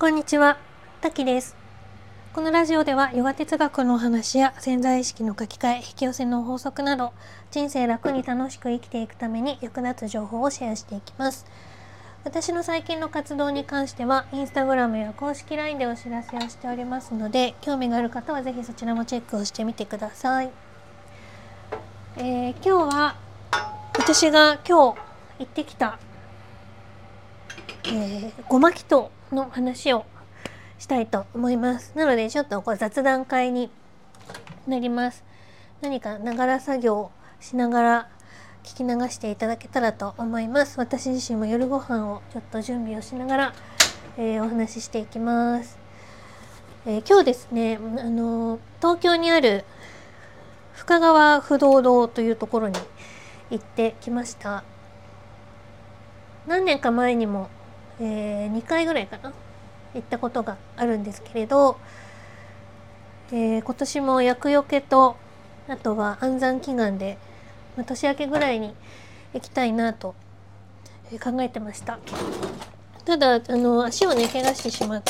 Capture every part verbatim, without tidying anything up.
こんにちは、たきです。このラジオではヨガ哲学のお話や潜在意識の書き換え、引き寄せの法則など人生楽に楽しく生きていくために役立つ情報をシェアしていきます。私の最近の活動に関してはインスタグラムや公式 ライン でお知らせをしておりますので、興味がある方はぜひそちらもチェックをしてみてください。えー、今日は私が今日行ってきた、えー、ごま祈祷の話をしたいと思います。なのでちょっとこう雑談会になります。何かながら作業をしながら聞き流していただけたらと思います。私自身も夜ご飯をちょっと準備をしながら、えー、お話ししていきます。えー、今日ですね、あのー、東京にある深川不動堂というところに行ってきました。何年か前にも、えー、にかいぐらいかな行ったことがあるんですけれど、えー、今年も厄除けとあとは安産祈願で、まあ、年明けぐらいに行きたいなと考えてました。ただあの足をね怪我してしまって、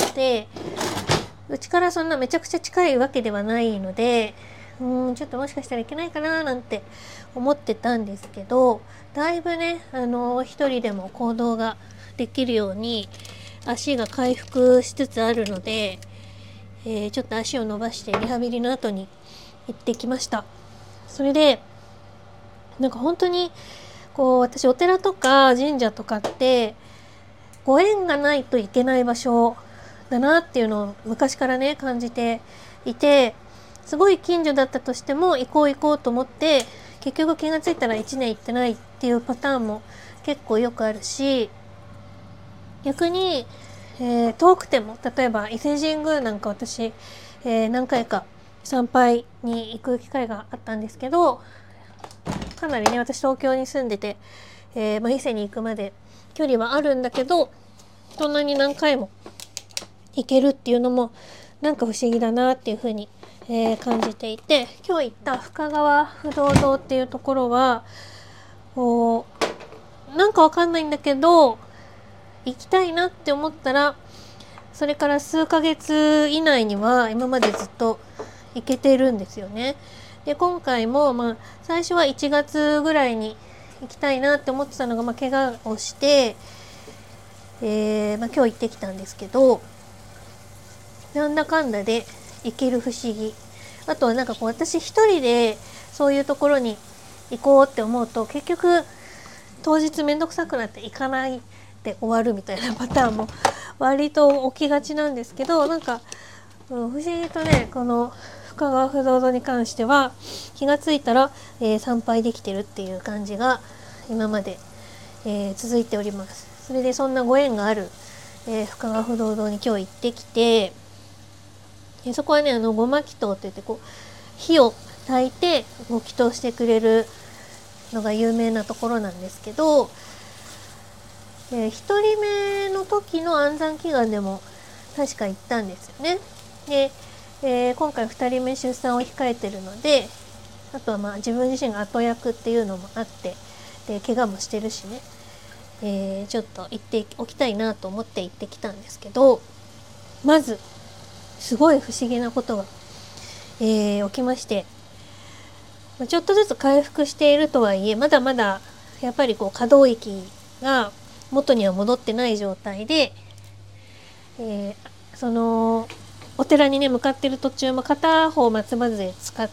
うちからそんなめちゃくちゃ近いわけではないので、うんちょっともしかしたらいけないかななんて思ってたんですけど、だいぶねあの一人でも行動ができるように足が回復しつつあるので、えー、ちょっと足を伸ばしてリハビリの後に行ってきました。それでなんか本当にこう私お寺とか神社とかってご縁がないといけない場所だなっていうのを昔からね感じていて、すごい近所だったとしても行こう行こうと思って結局気がついたらいちねん行ってないっていうパターンも結構よくあるし、逆に、えー、遠くても例えば伊勢神宮なんか私、えー、何回か参拝に行く機会があったんですけど、かなりね私東京に住んでて、えーまあ、伊勢に行くまで距離はあるんだけど、そんなに何回も行けるっていうのもなんか不思議だなっていうふうに、えー、感じていて、今日行った深川不動堂っていうところはこうなんかわかんないんだけど行きたいなって思ったら、それから数ヶ月以内には今までずっと行けてるんですよね。で今回も、まあ、最初はいちがつぐらいに行きたいなって思ってたのが、まあ、怪我をして、えーまあ、今日行ってきたんですけど、なんだかんだで行ける不思議。あとはなんかこう私一人でそういうところに行こうって思うと結局当日めんどくさくなって行かないで終わるみたいなパターンも割と起きがちなんですけど、なんか、うん、不思議とねこの深川不動堂に関しては気がついたら、えー、参拝できてるっていう感じが今まで、えー、続いております。それでそんなご縁がある、えー、深川不動堂に今日行ってきて、でそこはねあのごま祈祷って言ってこう火を焚いてご祈祷してくれるのが有名なところなんですけど、えー、ひとりめの時の安産祈願でも確か行ったんですよね。で、えー、今回ふたりめ出産を控えてるので、あとはまあ自分自身が後役っていうのもあって、で怪我もしてるしね、えー、ちょっと行っておきたいなと思って行ってきたんですけど、まずすごい不思議なことが、えー、起きまして、ちょっとずつ回復しているとはいえまだまだやっぱりこう可動域が元には戻ってない状態で、えー、そのお寺にね向かってる途中も片方松葉杖使って、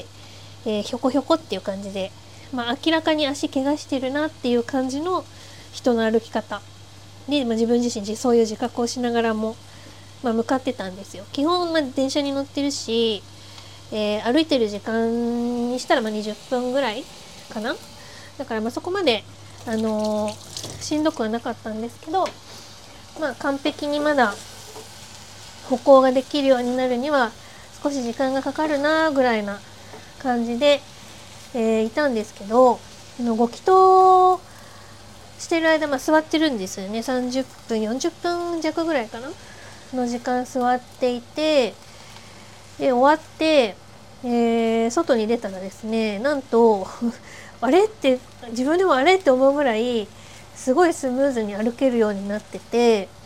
えー、ひょこひょこっていう感じで、まあ、明らかに足怪我してるなっていう感じの人の歩き方で、まあ、自分自身そういう自覚をしながらも、まあ、向かってたんですよ。基本、まあ、電車に乗ってるし、えー、歩いてる時間にしたらまあにじゅっぷんぐらいかな。だからまあそこまで、あのー、しんどくはなかったんですけど、まあ完璧にまだ歩行ができるようになるには少し時間がかかるなぐらいな感じで、えー、いたんですけど、あのご祈祷してる間、まあ、座ってるんですよね。さんじゅっぷんよんじゅっぷん弱ぐらいかなの時間座っていて、で終わって、えー、外に出たらですね、なんとあれって自分でもあれって思うぐらいすごいスムーズに歩けるようになってて、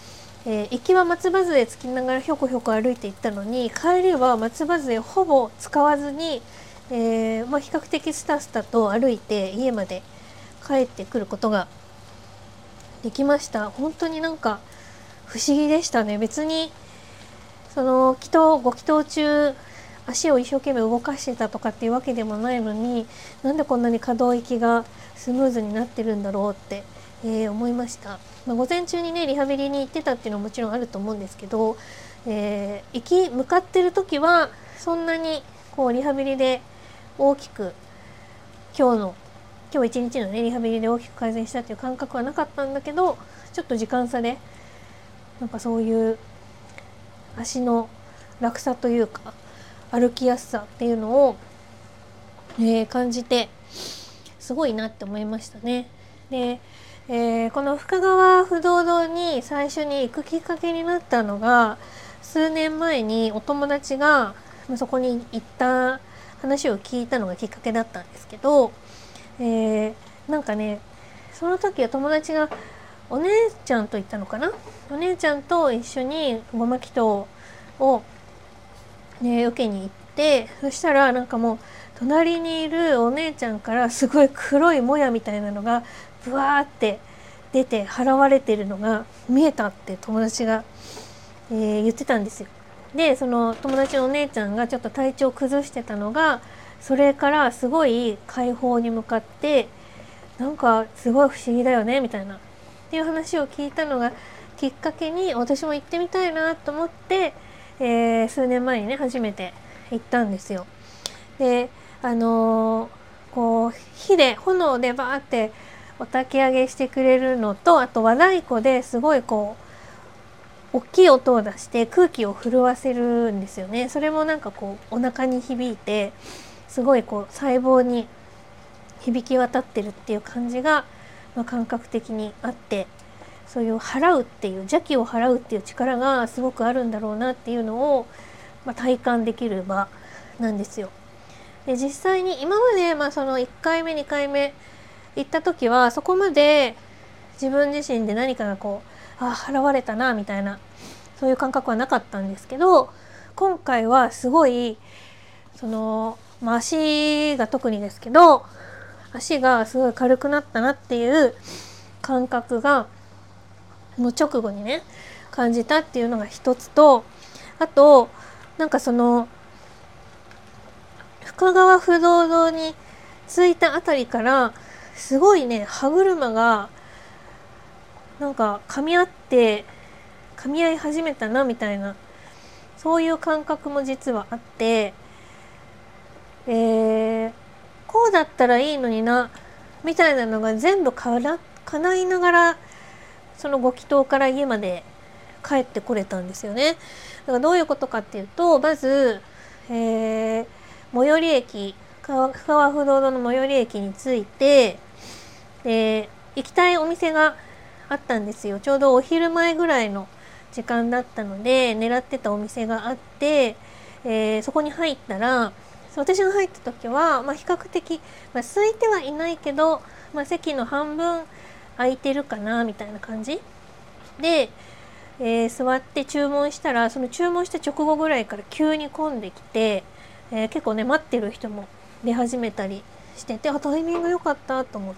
えー、行きは松葉杖つきながらひょこひょこ歩いて行ったのに、帰りは松葉杖ほぼ使わずに、えーまあ、比較的スタスタと歩いて家まで帰ってくることができました。本当になんか不思議でしたね。別にその祈祷ご祈祷中足を一生懸命動かしてたとかっていうわけでもないのに、なんでこんなに可動域がスムーズになってるんだろうって、えー、思いました。まあ、午前中にねリハビリに行ってたっていうのはもちろんあると思うんですけど、えー、行き向かってる時はそんなにこうリハビリで大きく今日の今日一日のねリハビリで大きく改善したっていう感覚はなかったんだけど、ちょっと時間差でなんかそういう足の楽さというか歩きやすさっていうのを、えー、感じてすごいなって思いましたね。で、えー、この深川不動堂に最初に行くきっかけになったのが、数年前にお友達がそこに行った話を聞いたのがきっかけだったんですけど、えー、なんかねその時は友達がお姉ちゃんと行ったのかな、お姉ちゃんと一緒にごま祈祷を、ね、受けに行って、そしたらなんかもう隣にいるお姉ちゃんからすごい黒いもやみたいなのがブワーって出て払われてるのが見えたって友達が、えー、言ってたんですよ。でその友達のお姉ちゃんがちょっと体調崩してたのが、それからすごい解放に向かってなんかすごい不思議だよねみたいなっていう話を聞いたのがきっかけに、私も行ってみたいなと思って、えー、数年前にね初めて行ったんですよ。であのー、こう火で炎でバーってお焚き上げしてくれるのと、あと和太鼓ですごいこう大きい音を出して空気を震わせるんですよね。それもなんかこうお腹に響いてすごいこう細胞に響き渡ってるっていう感じが、まあ、感覚的にあって、そういう払うっていう邪気を払うっていう力がすごくあるんだろうなっていうのを、まあ、体感できる場なんですよ。で実際に今まで、まあ、そのいっかいめにかいめ行った時はそこまで自分自身で何かがこうあ払われたなみたいなそういう感覚はなかったんですけど、今回はすごいその、まあ、足が特にですけど足がすごい軽くなったなっていう感覚がもう直後にね感じたっていうのが一つと、あとなんかその深川不動堂に着いたあたりからすごいね歯車がなんか噛み合って噛み合い始めたなみたいな、そういう感覚も実はあって、えー、こうだったらいいのになみたいなのが全部かな叶いながらそのご祈祷から家まで帰ってこれたんですよね。だからどういうことかっていうと、まず、えー、最寄り駅深川不動堂の最寄り駅に着いて、で行きたいお店があったんですよ。ちょうどお昼前ぐらいの時間だったので狙ってたお店があって、えー、そこに入ったら、私が入った時は、まあ、比較的、まあ、空いてはいないけど、まあ、席の半分空いてるかなみたいな感じで、えー、座って注文したら、その注文した直後ぐらいから急に混んできて、えー、結構ね待ってる人も出始めたりしてて、あタイミング良かったと思って、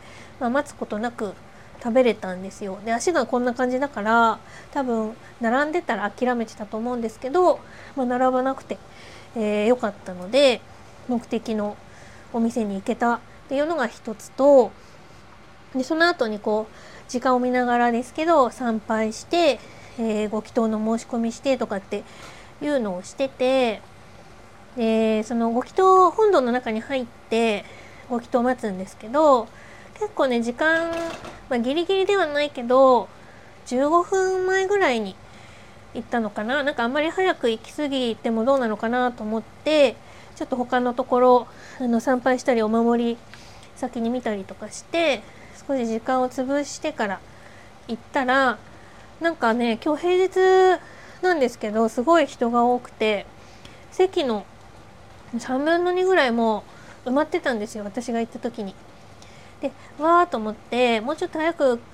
まあ、待つことなく食べれたんですよ。で足がこんな感じだから多分並んでたら諦めてたと思うんですけど、まあ、並ばなくて、えー、良かったので目的のお店に行けたっていうのが一つと、でその後にこう時間を見ながらですけど参拝して、えー、ご祈祷の申し込みしてとかっていうのをしてて、でそのご祈祷本堂の中に入ってご祈祷を待つんですけど、結構ね時間、まあ、ギリギリではないけどじゅうごふんまえぐらいに行ったのかな。なんかあんまり早く行き過ぎてもどうなのかなと思ってちょっと他のところあの参拝したりお守り先に見たりとかして少し時間を潰してから行ったら、なんかね今日平日なんですけどすごい人が多くて、席のさんぶんのにぐらいも埋まってたんですよ、私が行った時に。でわーと思ってもうちょっと早く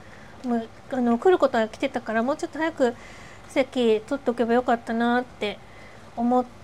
もうあの来ることは来てたから、もうちょっと早く席取っておけばよかったなって思って、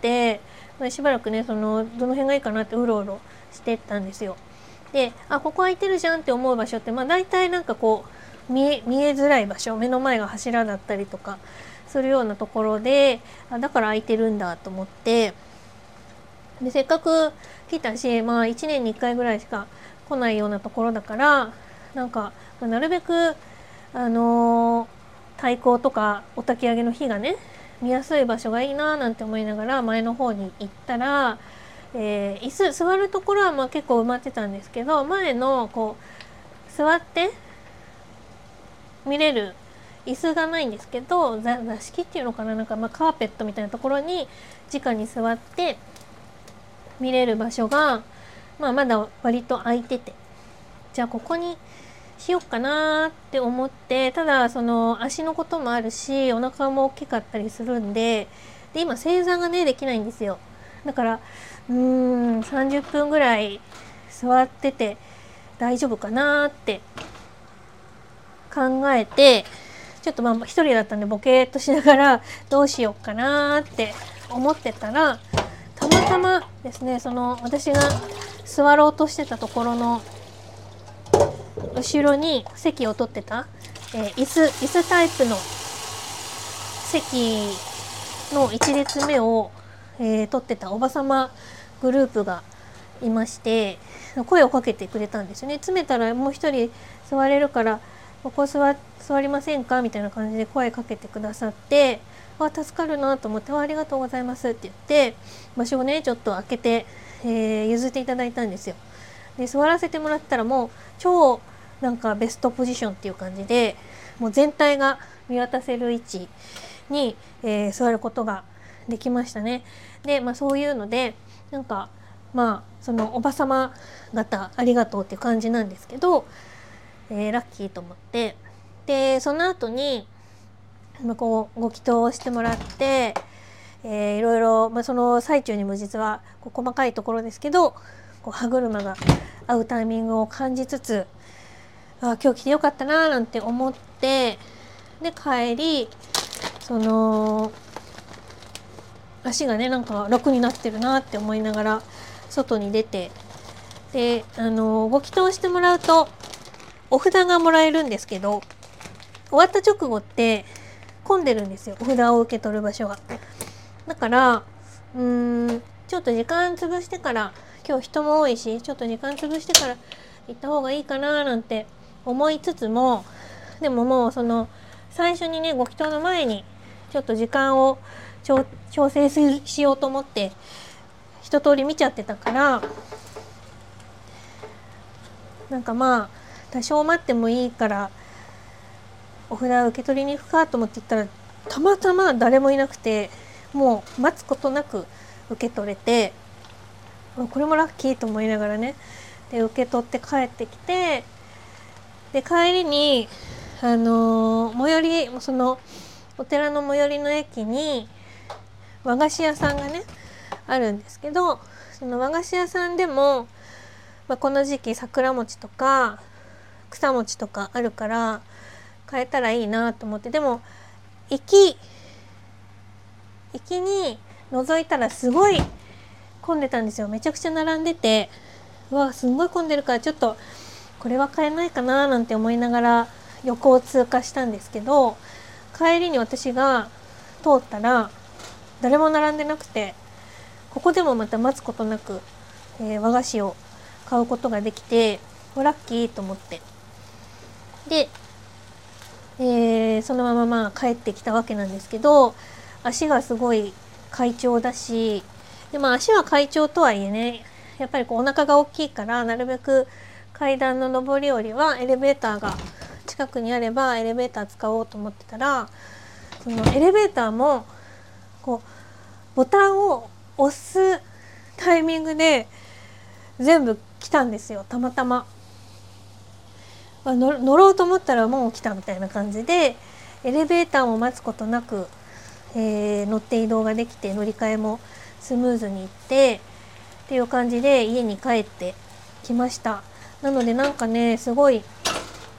しばらくねそのどの辺がいいかなってうろうろしてったんですよ。で、あ、ここ空いてるじゃんって思う場所って、まあ大体なんかこう見え、見えづらい場所、目の前が柱だったりとかするようなところで、あ、だから空いてるんだと思って、でせっかく来たし、まあいちねんにいっかいぐらいしか来ないようなところだから、なんか、まあ、なるべくあのー、太鼓とかお焚き上げの火がね見やすい場所がいいななんて思いながら前の方に行ったら、えー、椅子座るところはまあ結構埋まってたんですけど、前のこう座って見れる椅子がないんですけど、座敷っていうのかな、なんかまあカーペットみたいなところに直に座って見れる場所が、まあ、まだ割と空いてて、じゃあここにしよっかなって思って、ただその足のこともあるしお腹も大きかったりするんで、で今正座がねできないんですよ。だからうーんさんじゅっぷんぐらい座ってて大丈夫かなって考えて、ちょっとまあ一人だったんでボケーっとしながらどうしようかなって思ってたら、たまたまですね、その私が座ろうとしてたところの後ろに席を取ってた、えー、椅子椅子タイプの席のいち列目を、えー、取ってたおばさまグループがいまして、声をかけてくれたんですよね。詰めたらもう一人座れるからここ座座りませんかみたいな感じで声かけてくださって、あ、助かるなと思って、ありがとうございますって言って場所をねちょっと開けて、えー、譲っていただいたんですよ。で座らせてもらったらもう超なんかベストポジションっていう感じで、もう全体が見渡せる位置に、えー、座ることができましたね。で、まあ、そういうのでなんかまあそのおばさま方ありがとうっていう感じなんですけど、えー、ラッキーと思って、でその後に、まあ、こうご祈祷をしてもらって、えー、いろいろ、まあ、その最中にも実はこう細かいところですけどこう歯車が合うタイミングを感じつつ、あ、今日来てよかったななんて思って、で帰りその足がねなんか楽になってるなって思いながら外に出て、であのご祈祷してもらうとお札がもらえるんですけど、終わった直後って混んでるんですよ、お札を受け取る場所が。だからうーんちょっと時間潰してから、今日人も多いしちょっと時間潰してから行った方がいいかななんて思いつつも、でももうその最初にねご祈祷の前にちょっと時間を調整しようと思って一通り見ちゃってたから、なんかまあ多少待ってもいいからお札を受け取りに行くかと思って行ったら、たまたま誰もいなくて、もう待つことなく受け取れて、これもラッキーと思いながらね、で受け取って帰ってきて、で帰りにあのー、最寄りそのお寺の最寄りの駅に和菓子屋さんがねあるんですけど、その和菓子屋さんでも、まあ、この時期桜餅とか草餅とかあるから買えたらいいなと思って、でも行き行きに覗いたらすごい混んでたんですよ。めちゃくちゃ並んでて、うわすんごい混んでるからちょっとこれは買えないかななんて思いながら横を通過したんですけど、帰りに私が通ったら誰も並んでなくて、ここでもまた待つことなく、えー、和菓子を買うことができて、ラッキーと思って、で、えー、そのまままあ帰ってきたわけなんですけど、足がすごい快調だし、でも足は快調とはいえね、やっぱりこうお腹が大きいから、なるべく階段の上り下りはエレベーターが近くにあればエレベーター使おうと思ってたら、そのエレベーターもこうボタンを押すタイミングで全部来たんですよ、たまたま。乗ろうと思ったらもう来たみたいな感じで、エレベーターも待つことなく、えー、乗って移動ができて、乗り換えもスムーズにいってっていう感じで家に帰ってきました。なのでなんかねすごい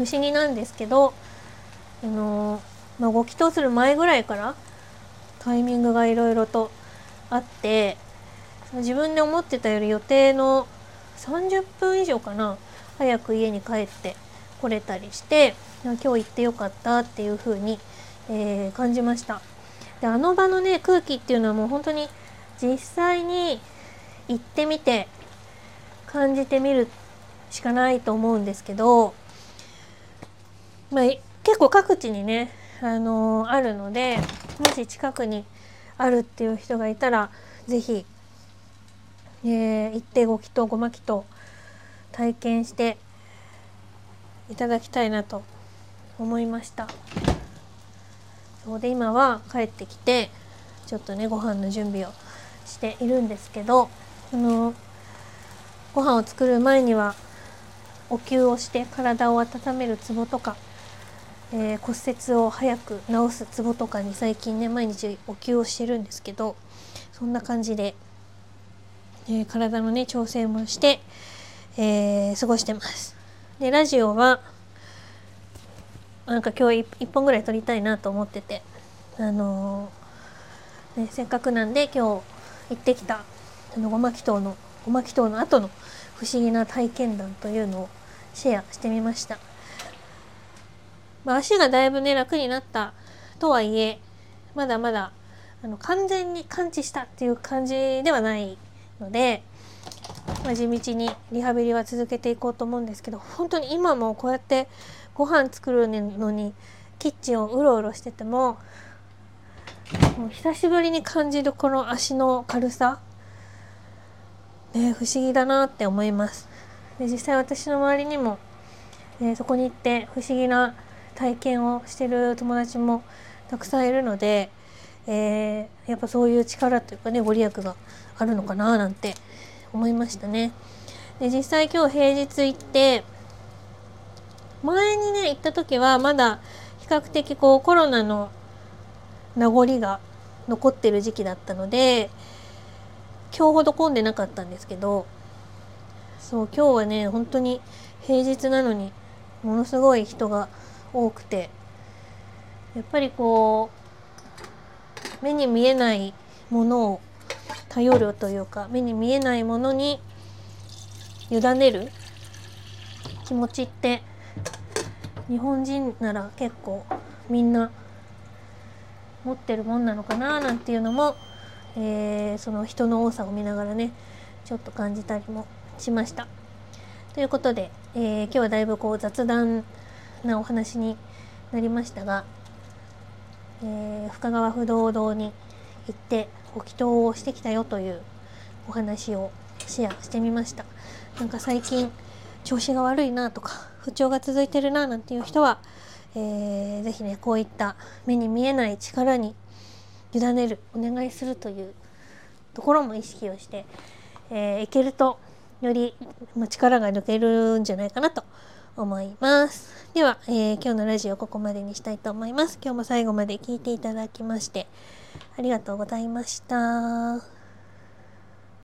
不思議なんですけど、あのーまあ、ご祈祷する前ぐらいからタイミングがいろいろとあって、自分で思ってたより予定のさんじゅっぷん以上かな早く家に帰ってこれたりして、今日行ってよかったっていう風に、えー、感じました。で、あの場のね空気っていうのはもう本当に実際に行ってみて感じてみるしかないと思うんですけど、まあ、結構各地にね、あのー、あるので、もし近くにあるっていう人がいたらぜひ、えー、行ってご祈祷ごま祈祷体験していただきたいなと思いました。そうで、今は帰ってきてちょっとねご飯の準備をしているんですけど、あのご飯を作る前にはお灸をして体を温めるツボとか、えー、骨折を早く治すツボとかに最近ね毎日お灸をしてるんですけど、そんな感じで、えー、体のね調整もして、えー、過ごしてます。で、ラジオはなんか今日一本ぐらい撮りたいなと思ってて、あのーね、せっかくなんで今日行ってきたあのごま祈祷のごま祈祷の後の不思議な体験談というのをシェアしてみました。まあ、足がだいぶね楽になったとはいえ、まだまだあの完全に完治したっていう感じではないので、まあ、地道にリハビリは続けていこうと思うんですけど、本当に今もこうやってご飯作るのにキッチンをうろうろしてても、もう久しぶりに感じるこの足の軽さ、ね、不思議だなって思います。で、実際私の周りにも、えー、そこに行って不思議な体験をしてる友達もたくさんいるので、えー、やっぱそういう力というかねご利益があるのかななんて思いましたね。で、実際今日平日行って、前にね行った時はまだ比較的こうコロナの名残が残ってる時期だったので今日ほど混んでなかったんですけど、そう今日はね本当に平日なのにものすごい人が多くて、やっぱりこう目に見えないものを頼るというか、目に見えないものに委ねる気持ちって日本人なら結構みんな持ってるもんなのかななんていうのも、えー、その人の多さを見ながらねちょっと感じたりもしました。ということで、えー、今日はだいぶこう雑談なお話になりましたが、えー、深川不動堂に行ってご祈祷をしてきたよというお話をシェアしてみました。なんか最近調子が悪いなとか不調が続いてるななんていう人は、えー、ぜひねこういった目に見えない力に委ねる、お願いするというところも意識をして、えー、いけるとより力が抜けるんじゃないかなと思います。では、えー、今日のラジオここまでにしたいと思います。今日も最後まで聞いていただきましてありがとうございました。